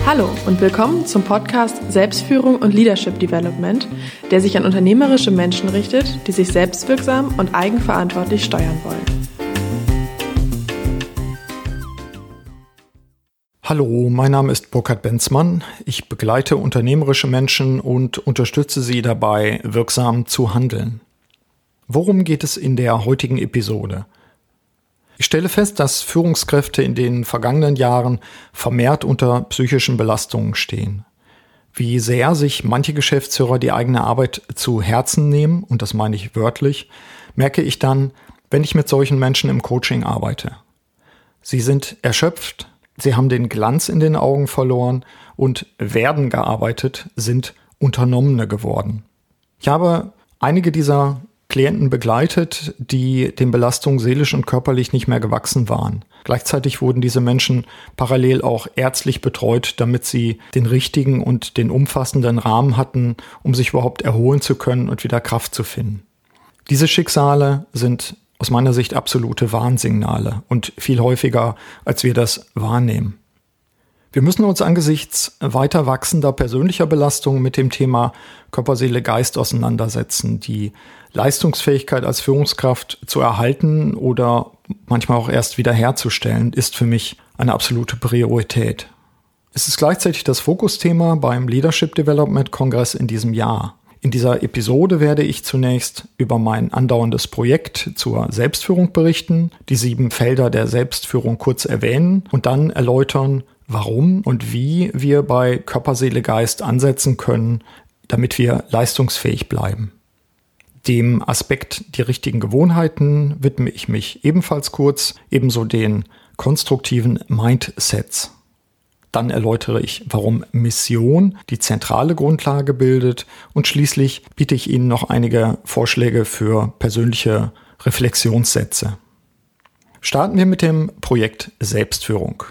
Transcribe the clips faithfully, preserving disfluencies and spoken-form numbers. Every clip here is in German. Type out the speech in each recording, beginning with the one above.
Hallo und willkommen zum Podcast Selbstführung und Leadership Development, der sich an unternehmerische Menschen richtet, die sich selbstwirksam und eigenverantwortlich steuern wollen. Hallo, mein Name ist Burkhard Benzmann. Ich begleite unternehmerische Menschen und unterstütze sie dabei, wirksam zu handeln. Worum geht es in der heutigen Episode? Ich stelle fest, dass Führungskräfte in den vergangenen Jahren vermehrt unter psychischen Belastungen stehen. Wie sehr sich manche Geschäftsführer die eigene Arbeit zu Herzen nehmen, und das meine ich wörtlich, merke ich dann, wenn ich mit solchen Menschen im Coaching arbeite. Sie sind erschöpft, sie haben den Glanz in den Augen verloren und werden gearbeitet, sind Unternommene geworden. Ich habe einige dieser Klienten begleitet, die den Belastungen seelisch und körperlich nicht mehr gewachsen waren. Gleichzeitig wurden diese Menschen parallel auch ärztlich betreut, damit sie den richtigen und den umfassenden Rahmen hatten, um sich überhaupt erholen zu können und wieder Kraft zu finden. Diese Schicksale sind aus meiner Sicht absolute Warnsignale und viel häufiger, als wir das wahrnehmen. Wir müssen uns angesichts weiter wachsender persönlicher Belastungen mit dem Thema Körper, Seele, Geist auseinandersetzen, die Leistungsfähigkeit als Führungskraft zu erhalten oder manchmal auch erst wiederherzustellen, ist für mich eine absolute Priorität. Es ist gleichzeitig das Fokusthema beim Leadership Development Kongress in diesem Jahr. In dieser Episode werde ich zunächst über mein andauerndes Projekt zur Selbstführung berichten, die sieben Felder der Selbstführung kurz erwähnen und dann erläutern, warum und wie wir bei Körper, Seele, Geist ansetzen können, damit wir leistungsfähig bleiben. Dem Aspekt die richtigen Gewohnheiten widme ich mich ebenfalls kurz, ebenso den konstruktiven Mindsets. Dann erläutere ich, warum Mission die zentrale Grundlage bildet und schließlich biete ich Ihnen noch einige Vorschläge für persönliche Reflexionssätze. Starten wir mit dem Projekt Selbstführung.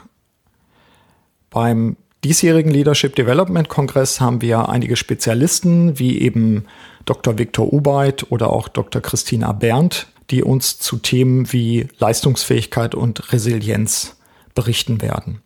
Beim diesjährigen Leadership Development Kongress haben wir einige Spezialisten, wie eben Doktor Viktor Ubeit oder auch Doktor Christina Berndt, die uns zu Themen wie Leistungsfähigkeit und Resilienz berichten werden.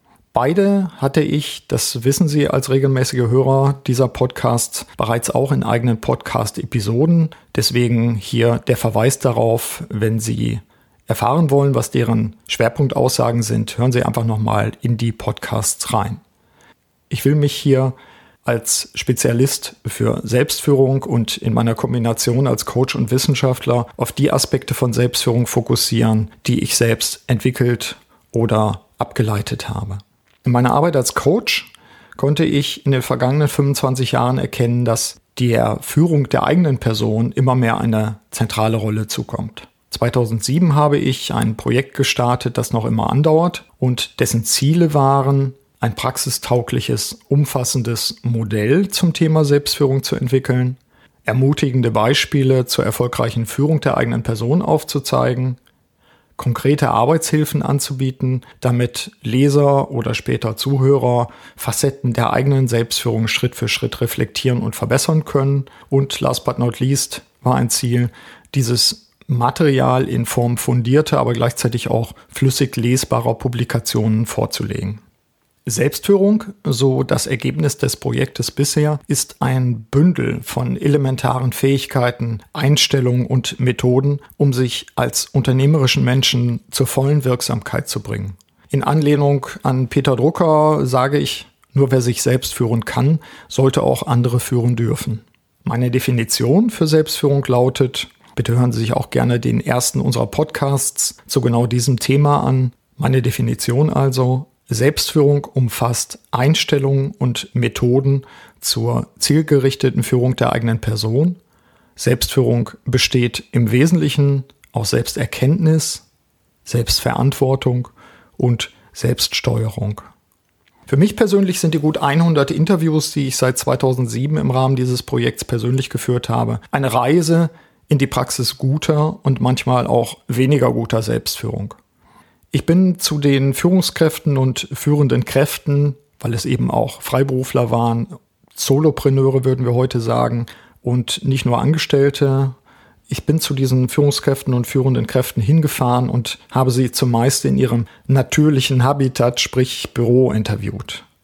Beide hatte ich, das wissen Sie als regelmäßige Hörer dieser Podcasts, bereits auch in eigenen Podcast-Episoden. Deswegen hier der Verweis darauf, wenn Sie erfahren wollen, was deren Schwerpunktaussagen sind, hören Sie einfach nochmal in die Podcasts rein. Ich will mich hier als Spezialist für Selbstführung und in meiner Kombination als Coach und Wissenschaftler auf die Aspekte von Selbstführung fokussieren, die ich selbst entwickelt oder abgeleitet habe. In meiner Arbeit als Coach konnte ich in den vergangenen fünfundzwanzig Jahren erkennen, dass der Führung der eigenen Person immer mehr eine zentrale Rolle zukommt. zweitausendsieben habe ich ein Projekt gestartet, das noch immer andauert und dessen Ziele waren, ein praxistaugliches, umfassendes Modell zum Thema Selbstführung zu entwickeln, ermutigende Beispiele zur erfolgreichen Führung der eigenen Person aufzuzeigen, konkrete Arbeitshilfen anzubieten, damit Leser oder später Zuhörer Facetten der eigenen Selbstführung Schritt für Schritt reflektieren und verbessern können. Und last but not least war ein Ziel, dieses Material in Form fundierter, aber gleichzeitig auch flüssig lesbarer Publikationen vorzulegen. Selbstführung, so das Ergebnis des Projektes bisher, ist ein Bündel von elementaren Fähigkeiten, Einstellungen und Methoden, um sich als unternehmerischen Menschen zur vollen Wirksamkeit zu bringen. In Anlehnung an Peter Drucker sage ich, nur wer sich selbst führen kann, sollte auch andere führen dürfen. Meine Definition für Selbstführung lautet: Bitte hören Sie sich auch gerne den ersten unserer Podcasts zu genau diesem Thema an. Meine Definition also: Selbstführung umfasst Einstellungen und Methoden zur zielgerichteten Führung der eigenen Person. Selbstführung besteht im Wesentlichen aus Selbsterkenntnis, Selbstverantwortung und Selbststeuerung. Für mich persönlich sind die gut hundert Interviews, die ich seit zweitausendsieben im Rahmen dieses Projekts persönlich geführt habe, eine Reise in die Praxis guter und manchmal auch weniger guter Selbstführung. Ich bin zu den Führungskräften und führenden Kräften, weil es eben auch Freiberufler waren, Solopreneure würden wir heute sagen, und nicht nur Angestellte. Ich bin zu diesen Führungskräften und führenden Kräften hingefahren und habe sie zumeist in ihrem natürlichen Habitat, sprich Büro, interviewt.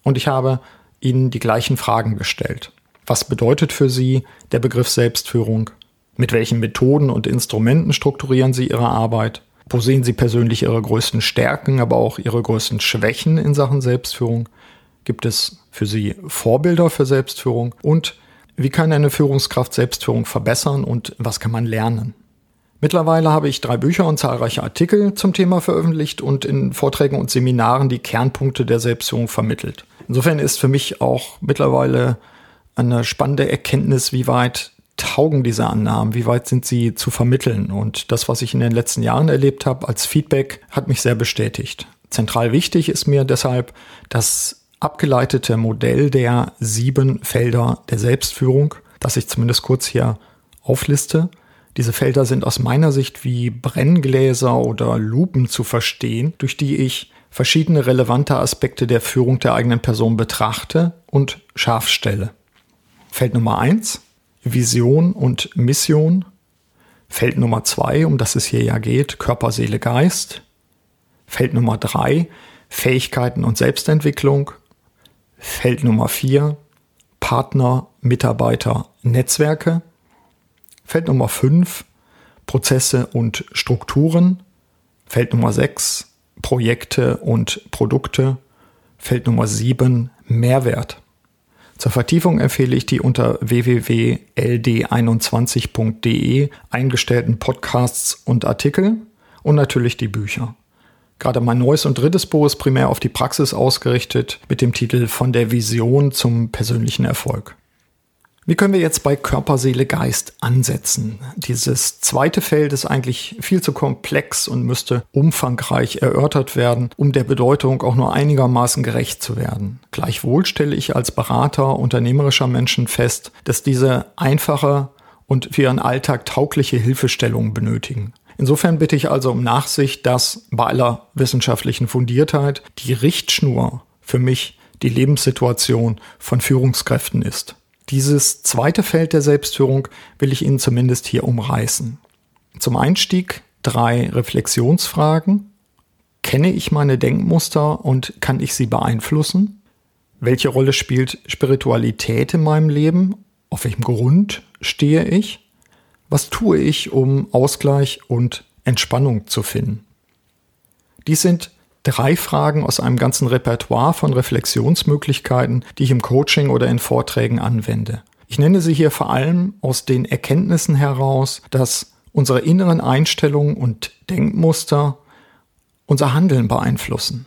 und ich habe ihnen die gleichen Fragen gestellt. Was bedeutet für Sie der Begriff Selbstführung? Mit welchen Methoden und Instrumenten strukturieren Sie Ihre Arbeit? Wo sehen Sie persönlich Ihre größten Stärken, aber auch Ihre größten Schwächen in Sachen Selbstführung? Gibt es für Sie Vorbilder für Selbstführung? Und wie kann eine Führungskraft Selbstführung verbessern und was kann man lernen? Mittlerweile habe ich drei Bücher und zahlreiche Artikel zum Thema veröffentlicht und in Vorträgen und Seminaren die Kernpunkte der Selbstführung vermittelt. Insofern ist für mich auch mittlerweile eine spannende Erkenntnis, wie weit taugen diese Annahmen, wie weit sind sie zu vermitteln. Und das, was ich in den letzten Jahren erlebt habe als Feedback, hat mich sehr bestätigt. Zentral wichtig ist mir deshalb das abgeleitete Modell der sieben Felder der Selbstführung, das ich zumindest kurz hier aufliste. Diese Felder sind aus meiner Sicht wie Brenngläser oder Lupen zu verstehen, durch die ich verschiedene relevante Aspekte der Führung der eigenen Person betrachte und scharf stelle. Feld Nummer eins, Vision und Mission. Feld Nummer zwei, um das es hier ja geht, Körper, Seele, Geist. Feld Nummer drei, Fähigkeiten und Selbstentwicklung. Feld Nummer vier, Partner, Mitarbeiter, Netzwerke. Feld Nummer fünf, Prozesse und Strukturen. Feld Nummer sechs, Projekte und Produkte. Feld Nummer sieben, Mehrwert. Zur Vertiefung empfehle ich die unter w w w punkt l d einundzwanzig punkt d e eingestellten Podcasts und Artikel und natürlich die Bücher. Gerade mein neues und drittes Buch ist primär auf die Praxis ausgerichtet mit dem Titel Von der Vision zum persönlichen Erfolg. Wie können wir jetzt bei Körper, Seele, Geist ansetzen? Dieses zweite Feld ist eigentlich viel zu komplex und müsste umfangreich erörtert werden, um der Bedeutung auch nur einigermaßen gerecht zu werden. Gleichwohl stelle ich als Berater unternehmerischer Menschen fest, dass diese einfache und für ihren Alltag taugliche Hilfestellungen benötigen. Insofern bitte ich also um Nachsicht, dass bei aller wissenschaftlichen Fundiertheit die Richtschnur für mich die Lebenssituation von Führungskräften ist. Dieses zweite Feld der Selbstführung will ich Ihnen zumindest hier umreißen. Zum Einstieg drei Reflexionsfragen. Kenne ich meine Denkmuster und kann ich sie beeinflussen? Welche Rolle spielt Spiritualität in meinem Leben? Auf welchem Grund stehe ich? Was tue ich, um Ausgleich und Entspannung zu finden? Dies sind drei Fragen aus einem ganzen Repertoire von Reflexionsmöglichkeiten, die ich im Coaching oder in Vorträgen anwende. Ich nenne sie hier vor allem aus den Erkenntnissen heraus, dass unsere inneren Einstellungen und Denkmuster unser Handeln beeinflussen.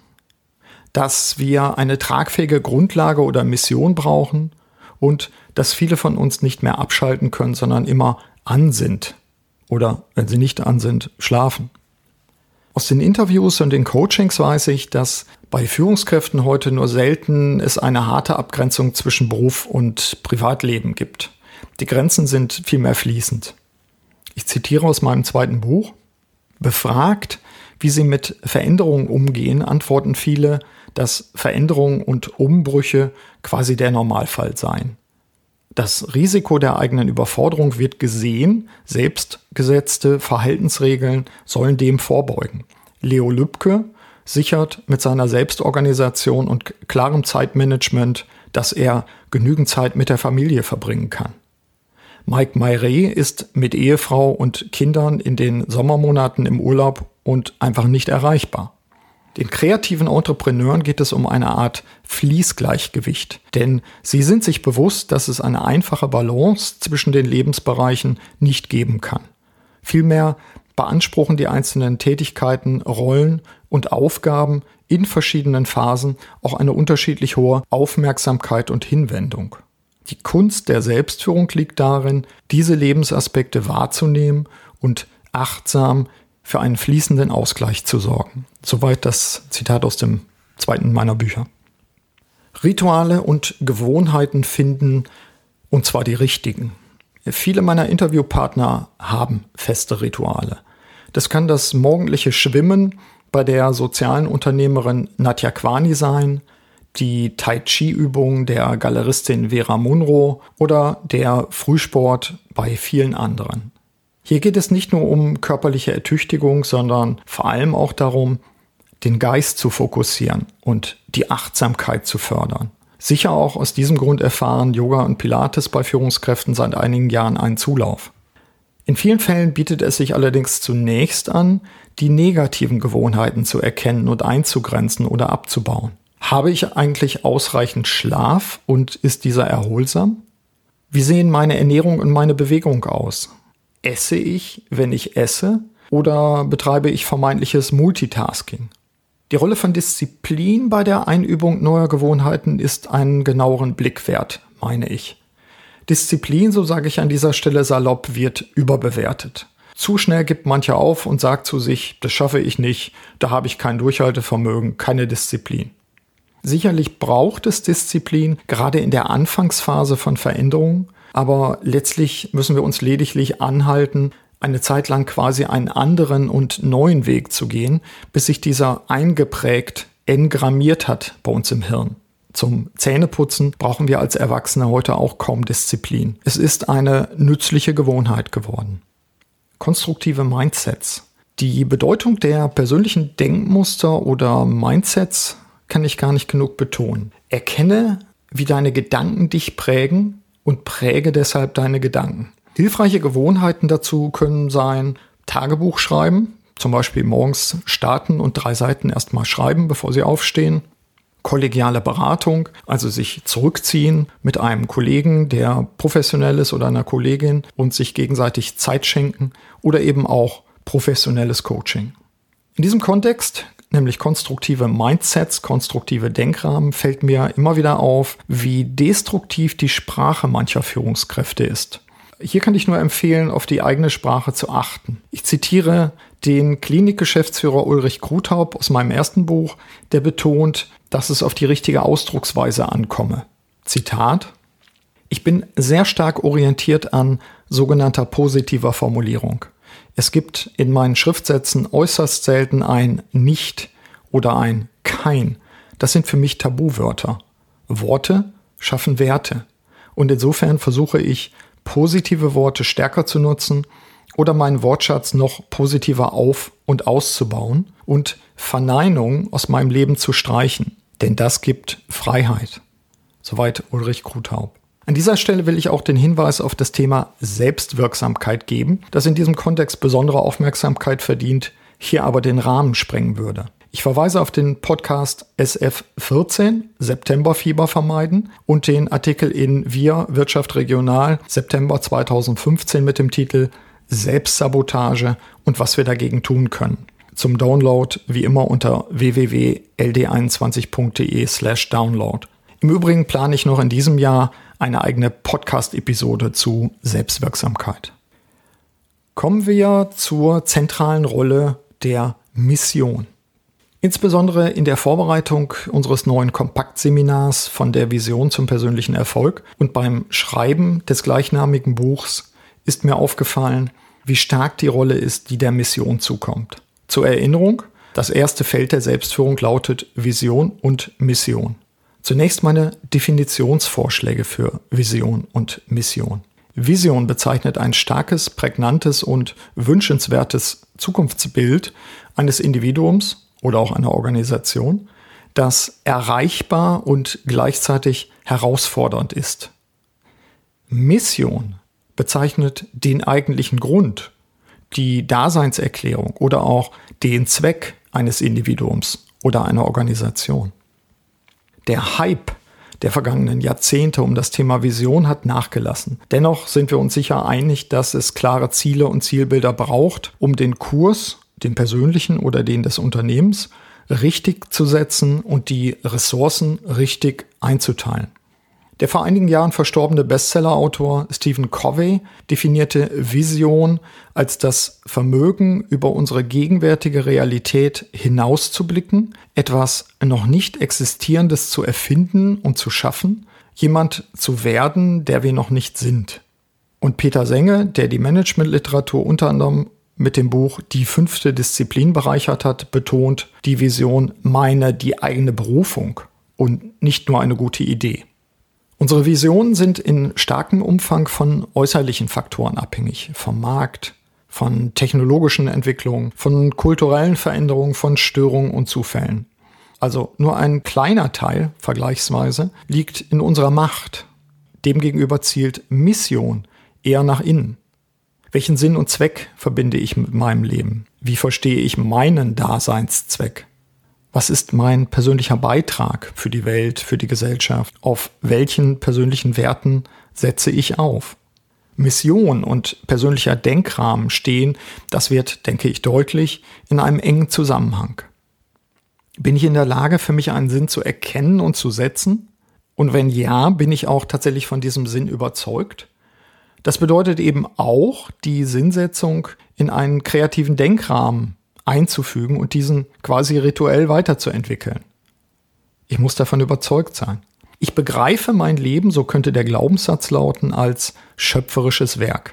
Dass wir eine tragfähige Grundlage oder Mission brauchen und dass viele von uns nicht mehr abschalten können, sondern immer an sind oder, wenn sie nicht an sind, schlafen. Aus den Interviews und den Coachings weiß ich, dass bei Führungskräften heute nur selten es eine harte Abgrenzung zwischen Beruf und Privatleben gibt. Die Grenzen sind vielmehr fließend. Ich zitiere aus meinem zweiten Buch: Befragt, wie sie mit Veränderungen umgehen, antworten viele, dass Veränderungen und Umbrüche quasi der Normalfall seien. Das Risiko der eigenen Überforderung wird gesehen, selbstgesetzte Verhaltensregeln sollen dem vorbeugen. Leo Lübke sichert mit seiner Selbstorganisation und klarem Zeitmanagement, dass er genügend Zeit mit der Familie verbringen kann. Mike Mayre ist mit Ehefrau und Kindern in den Sommermonaten im Urlaub und einfach nicht erreichbar. Den kreativen Entrepreneuren geht es um eine Art Fließgleichgewicht, denn sie sind sich bewusst, dass es eine einfache Balance zwischen den Lebensbereichen nicht geben kann. Vielmehr beanspruchen die einzelnen Tätigkeiten, Rollen und Aufgaben in verschiedenen Phasen auch eine unterschiedlich hohe Aufmerksamkeit und Hinwendung. Die Kunst der Selbstführung liegt darin, diese Lebensaspekte wahrzunehmen und achtsam für einen fließenden Ausgleich zu sorgen. Soweit das Zitat aus dem zweiten meiner Bücher. Rituale und Gewohnheiten finden, und zwar die richtigen. Viele meiner Interviewpartner haben feste Rituale. Das kann das morgendliche Schwimmen bei der sozialen Unternehmerin Nadja Kwani sein, die Tai-Chi-Übung der Galeristin Vera Munro oder der Frühsport bei vielen anderen. Hier geht es nicht nur um körperliche Ertüchtigung, sondern vor allem auch darum, den Geist zu fokussieren und die Achtsamkeit zu fördern. Sicher auch aus diesem Grund erfahren Yoga und Pilates bei Führungskräften seit einigen Jahren einen Zulauf. In vielen Fällen bietet es sich allerdings zunächst an, die negativen Gewohnheiten zu erkennen und einzugrenzen oder abzubauen. Habe ich eigentlich ausreichend Schlaf und ist dieser erholsam? Wie sehen meine Ernährung und meine Bewegung aus? Esse ich, wenn ich esse, oder betreibe ich vermeintliches Multitasking? Die Rolle von Disziplin bei der Einübung neuer Gewohnheiten ist einen genaueren Blick wert, meine ich. Disziplin, so sage ich an dieser Stelle salopp, wird überbewertet. Zu schnell gibt mancher auf und sagt zu sich, das schaffe ich nicht, da habe ich kein Durchhaltevermögen, keine Disziplin. Sicherlich braucht es Disziplin, gerade in der Anfangsphase von Veränderungen, aber letztlich müssen wir uns lediglich anhalten, eine Zeit lang quasi einen anderen und neuen Weg zu gehen, bis sich dieser eingeprägt, engrammiert hat bei uns im Hirn. Zum Zähneputzen brauchen wir als Erwachsene heute auch kaum Disziplin. Es ist eine nützliche Gewohnheit geworden. Konstruktive Mindsets. Die Bedeutung der persönlichen Denkmuster oder Mindsets kann ich gar nicht genug betonen. Erkenne, wie deine Gedanken dich prägen und präge deshalb deine Gedanken. Hilfreiche Gewohnheiten dazu können sein, Tagebuch schreiben, zum Beispiel morgens starten und drei Seiten erstmal schreiben, bevor sie aufstehen. Kollegiale Beratung, also sich zurückziehen mit einem Kollegen, der professionell ist oder einer Kollegin und sich gegenseitig Zeit schenken oder eben auch professionelles Coaching. In diesem Kontext, nämlich konstruktive Mindsets, konstruktive Denkrahmen, fällt mir immer wieder auf, wie destruktiv die Sprache mancher Führungskräfte ist. Hier kann ich nur empfehlen, auf die eigene Sprache zu achten. Ich zitiere den Klinikgeschäftsführer Ulrich Kruthaub aus meinem ersten Buch, der betont, dass es auf die richtige Ausdrucksweise ankomme. Zitat: Ich bin sehr stark orientiert an sogenannter positiver Formulierung. Es gibt in meinen Schriftsätzen äußerst selten ein Nicht oder ein Kein. Das sind für mich Tabuwörter. Worte schaffen Werte. Und insofern versuche ich, positive Worte stärker zu nutzen oder meinen Wortschatz noch positiver auf- und auszubauen und Verneinung aus meinem Leben zu streichen. Denn das gibt Freiheit. Soweit Ulrich Kruthaub. An dieser Stelle will ich auch den Hinweis auf das Thema Selbstwirksamkeit geben, das in diesem Kontext besondere Aufmerksamkeit verdient, hier aber den Rahmen sprengen würde. Ich verweise auf den Podcast S F vierzehn, Septemberfieber vermeiden, und den Artikel in Wir Wirtschaft Regional, September zweitausendfünfzehn mit dem Titel Selbstsabotage und was wir dagegen tun können. Zum Download wie immer unter w w w punkt l d einundzwanzig punkt d e slash download. Im Übrigen plane ich noch in diesem Jahr eine eigene Podcast-Episode zu Selbstwirksamkeit. Kommen wir zur zentralen Rolle der Mission. Insbesondere in der Vorbereitung unseres neuen Kompaktseminars von der Vision zum persönlichen Erfolg und beim Schreiben des gleichnamigen Buchs ist mir aufgefallen, wie stark die Rolle ist, die der Mission zukommt. Zur Erinnerung, das erste Feld der Selbstführung lautet Vision und Mission. Zunächst meine Definitionsvorschläge für Vision und Mission. Vision bezeichnet ein starkes, prägnantes und wünschenswertes Zukunftsbild eines Individuums oder auch einer Organisation, das erreichbar und gleichzeitig herausfordernd ist. Mission bezeichnet den eigentlichen Grund, die Daseinserklärung oder auch den Zweck eines Individuums oder einer Organisation. Der Hype der vergangenen Jahrzehnte um das Thema Vision hat nachgelassen. Dennoch sind wir uns sicher einig, dass es klare Ziele und Zielbilder braucht, um den Kurs, den persönlichen oder den des Unternehmens, richtig zu setzen und die Ressourcen richtig einzuteilen. Der vor einigen Jahren verstorbene Bestsellerautor Stephen Covey definierte Vision als das Vermögen, über unsere gegenwärtige Realität hinauszublicken, etwas noch nicht Existierendes zu erfinden und zu schaffen, jemand zu werden, der wir noch nicht sind. Und Peter Senge, der die Managementliteratur unter anderem mit dem Buch Die fünfte Disziplin bereichert hat, betont, die Vision meine die eigene Berufung und nicht nur eine gute Idee. Unsere Visionen sind in starkem Umfang von äußerlichen Faktoren abhängig, vom Markt, von technologischen Entwicklungen, von kulturellen Veränderungen, von Störungen und Zufällen. Also nur ein kleiner Teil, vergleichsweise, liegt in unserer Macht. Demgegenüber zielt Mission eher nach innen. Welchen Sinn und Zweck verbinde ich mit meinem Leben? Wie verstehe ich meinen Daseinszweck? Was ist mein persönlicher Beitrag für die Welt, für die Gesellschaft? Auf welchen persönlichen Werten setze ich auf? Mission und persönlicher Denkrahmen stehen, das wird, denke ich, deutlich, in einem engen Zusammenhang. Bin ich in der Lage, für mich einen Sinn zu erkennen und zu setzen? Und wenn ja, bin ich auch tatsächlich von diesem Sinn überzeugt? Das bedeutet eben auch, die Sinnsetzung in einen kreativen Denkrahmen einzufügen und diesen quasi rituell weiterzuentwickeln. Ich muss davon überzeugt sein. Ich begreife mein Leben, so könnte der Glaubenssatz lauten, als schöpferisches Werk.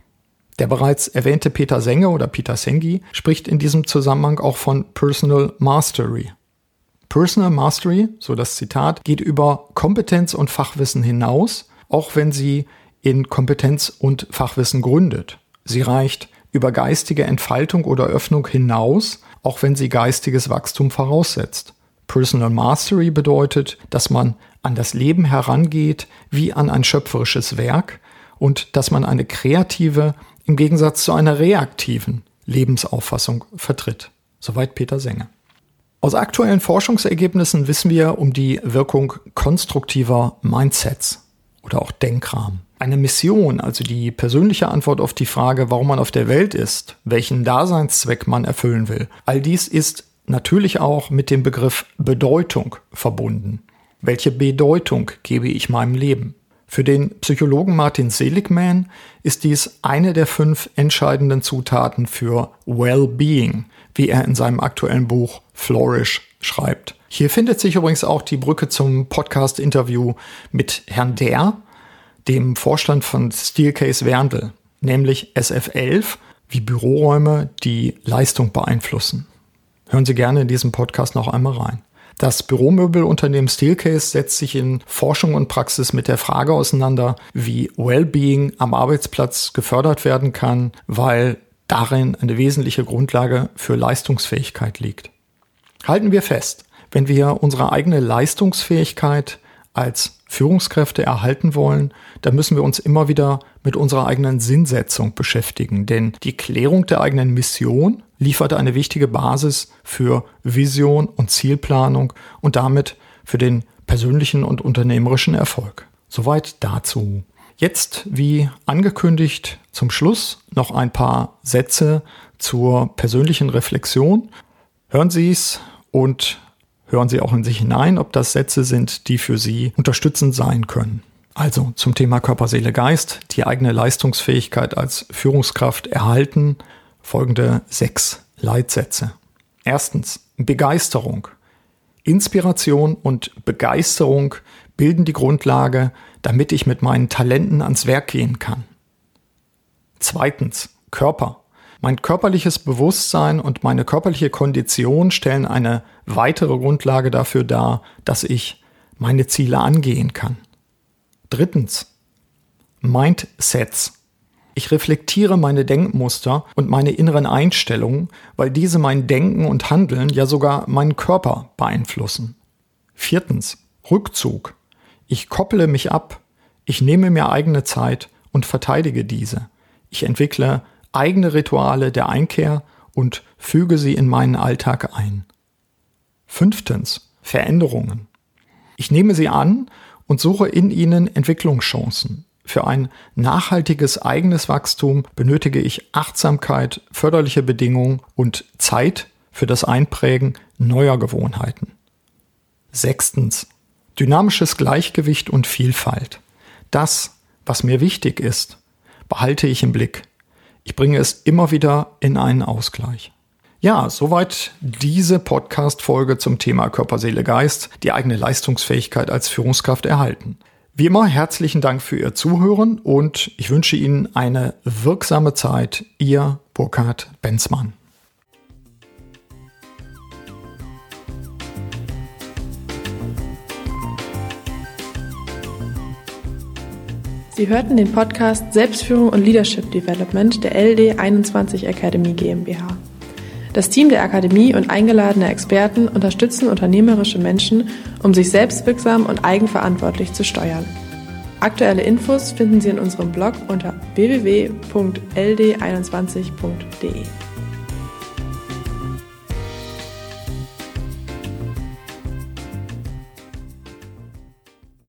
Der bereits erwähnte Peter Senge oder Peter Senge spricht in diesem Zusammenhang auch von Personal Mastery. Personal Mastery, so das Zitat, geht über Kompetenz und Fachwissen hinaus, auch wenn sie in Kompetenz und Fachwissen gründet. Sie reicht über geistige Entfaltung oder Öffnung hinaus, auch wenn sie geistiges Wachstum voraussetzt. Personal Mastery bedeutet, dass man an das Leben herangeht wie an ein schöpferisches Werk und dass man eine kreative, im Gegensatz zu einer reaktiven Lebensauffassung vertritt. Soweit Peter Senge. Aus aktuellen Forschungsergebnissen wissen wir um die Wirkung konstruktiver Mindsets oder auch Denkrahmen. Eine Mission, also die persönliche Antwort auf die Frage, warum man auf der Welt ist, welchen Daseinszweck man erfüllen will, all dies ist natürlich auch mit dem Begriff Bedeutung verbunden. Welche Bedeutung gebe ich meinem Leben? Für den Psychologen Martin Seligman ist dies eine der fünf entscheidenden Zutaten für Well-Being, wie er in seinem aktuellen Buch Flourish schreibt. Hier findet sich übrigens auch die Brücke zum Podcast-Interview mit Herrn Dehr, dem Vorstand von Steelcase Werndl, nämlich S F elf, wie Büroräume die Leistung beeinflussen. Hören Sie gerne in diesem Podcast noch einmal rein. Das Büromöbelunternehmen Steelcase setzt sich in Forschung und Praxis mit der Frage auseinander, wie Wellbeing am Arbeitsplatz gefördert werden kann, weil darin eine wesentliche Grundlage für Leistungsfähigkeit liegt. Halten wir fest, wenn wir unsere eigene Leistungsfähigkeit als Führungskräfte erhalten wollen, dann müssen wir uns immer wieder mit unserer eigenen Sinnsetzung beschäftigen. Denn die Klärung der eigenen Mission liefert eine wichtige Basis für Vision und Zielplanung und damit für den persönlichen und unternehmerischen Erfolg. Soweit dazu. Jetzt, wie angekündigt, zum Schluss noch ein paar Sätze zur persönlichen Reflexion. Hören Sie es und hören Sie auch in sich hinein, ob das Sätze sind, die für Sie unterstützend sein können. Also zum Thema Körper, Seele, Geist, die eigene Leistungsfähigkeit als Führungskraft erhalten, folgende sechs Leitsätze. Erstens, Begeisterung. Inspiration und Begeisterung bilden die Grundlage, damit ich mit meinen Talenten ans Werk gehen kann. Zweitens, Körper. Mein körperliches Bewusstsein und meine körperliche Kondition stellen eine weitere Grundlage dafür dar, dass ich meine Ziele angehen kann. Drittens, Mindsets. Ich reflektiere meine Denkmuster und meine inneren Einstellungen, weil diese mein Denken und Handeln, ja sogar meinen Körper beeinflussen. Viertens, Rückzug. Ich kopple mich ab, ich nehme mir eigene Zeit und verteidige diese. Ich entwickle eigene Rituale der Einkehr und füge sie in meinen Alltag ein. Fünftens, Veränderungen. Ich nehme sie an und suche in ihnen Entwicklungschancen. Für ein nachhaltiges eigenes Wachstum benötige ich Achtsamkeit, förderliche Bedingungen und Zeit für das Einprägen neuer Gewohnheiten. Sechstens, dynamisches Gleichgewicht und Vielfalt. Das, was mir wichtig ist, behalte ich im Blick. Ich bringe es immer wieder in einen Ausgleich. Ja, soweit diese Podcast-Folge zum Thema Körper, Seele, Geist, die eigene Leistungsfähigkeit als Führungskraft erhalten. Wie immer herzlichen Dank für Ihr Zuhören und ich wünsche Ihnen eine wirksame Zeit. Ihr Burkhard Benzmann. Sie Sie hörten den Podcast Selbstführung und Leadership Development der L D einundzwanzig Academy GmbH. Das Team der Akademie und eingeladene Experten unterstützen unternehmerische Menschen, um sich selbstwirksam und eigenverantwortlich zu steuern. Aktuelle Infos finden Sie in unserem Blog unter w w w punkt l d einundzwanzig punkt d e.